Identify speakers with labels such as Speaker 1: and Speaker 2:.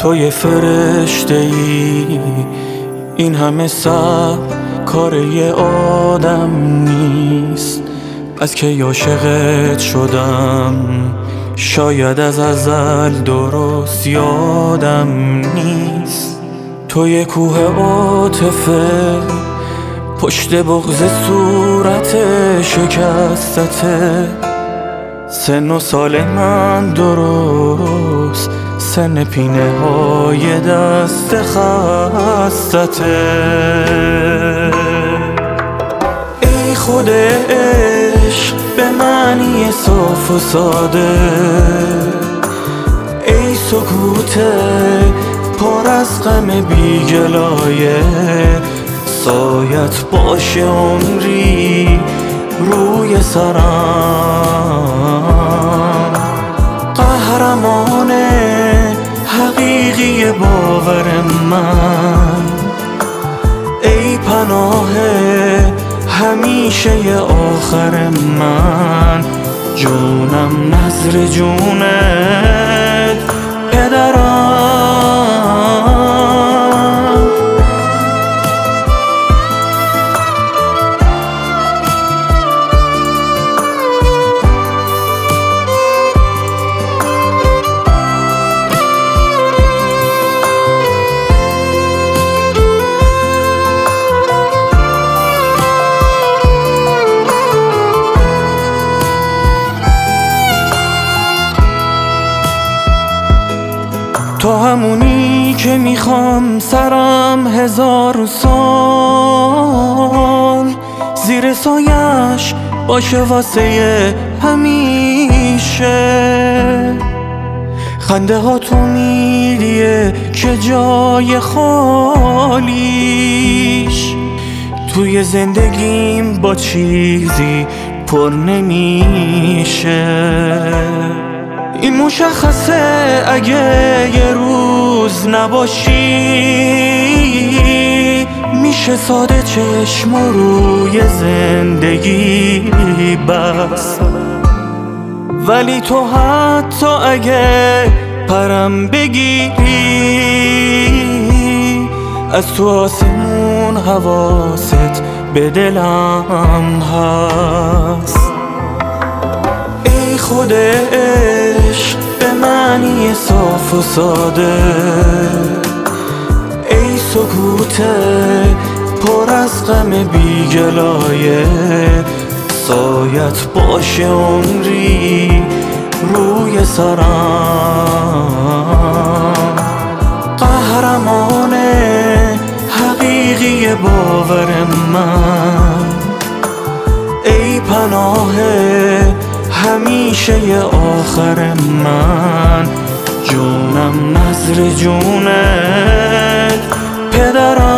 Speaker 1: تو یه فرشته ای، این همه صبر کار یه آدم نیست. از که عاشقت شدم شاید از ازل درست یادم نیست. تو یه کوه عاطفه پشت بغض صورت شکستته، سن و سال من درست سن پینه های دست خستته. ای خود عشق به معنی صاف و ساده، ای سکوت پر از غم بی گلایه، سایت باشه عمری روی سرم. قهرمان حقیقی باور من، ای پناه همیشه آخر من، جونم نظر جونت پدرم. تو همونی که میخوام سرم 1000 سال زیر سایش باشه واسه همیشه. خنده ها تو میدیه که جای خالیش توی زندگیم با چیزی پر نمیشه. این مشخصه اگه یه روز نباشی، میشه ساده چشم روی زندگی بس. ولی تو حتی اگه پرم بگیری، از تو آسمون حواست به دلم هست. ای خود عشق به معنی صاف و ساده، ای سکوت پر از غم بی گلایه، سایت باشه عمری روی سرم. قهرمان حقیقی باور من، ای پناه همیشه آخر من، جونم نظر جونت پدرم.